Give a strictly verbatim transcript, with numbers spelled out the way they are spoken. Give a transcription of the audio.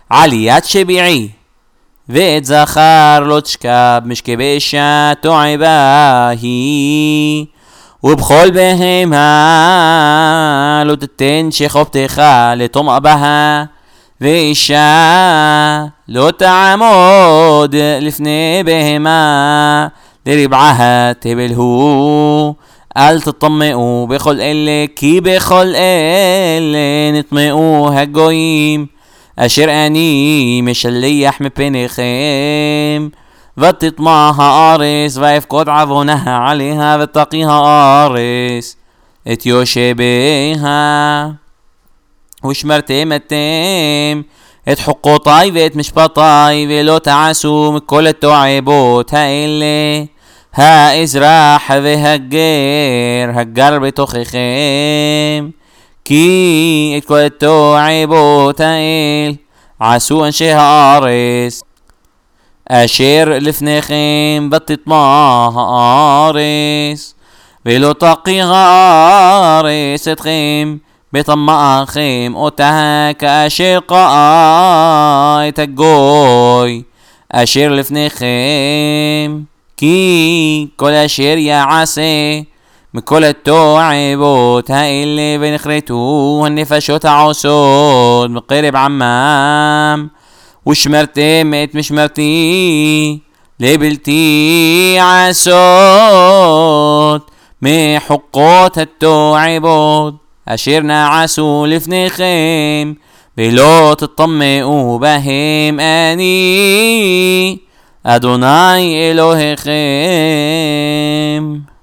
עליית שביעי. ואת זכר לא תשכב משקה באישה תועבה היא, ובכל בהמה לא תתן שחובתך לטומאה בה, ואישה לא תעמוד לפני בהמה לרבעها תבל הוא. אל תטמאו בכל אלה, כי בכל אלה נטמאו הגויים, אשר אני משלח מפניכם. ותטמע הארץ ויפקוד עוונها עליה, ותקי הארץ את יושביה. ושמרתם אתם את חוקותי ואת משפטי, ולא תעשו מכל התועבות האלה. האזרח והגר הגר בתוככם, כי את כל התועבות האל עשו אנשי הארץ אשר לפניכם. ותטמע הארץ ולא תקי הארץ אתכם בטמאכם אותה, כאשר קאה את הגוי אשר לפניכם. כי כל אשר יעשה מכל התועבות האלה ונכרתו הנפשות העושות בקרב עמם, ושמרתם את משמרתי לבלתי עשות מחוקות התועבות אשר נעשו לפניכם, ולא תטמאו בהם, אני אדוני אלוהיכם.